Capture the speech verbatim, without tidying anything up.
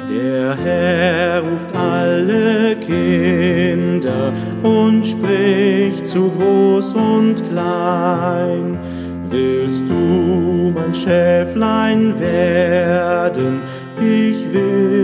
Der Herr ruft alle Kinder und spricht zu groß und klein. Willst du mein Schäflein werden? Ich will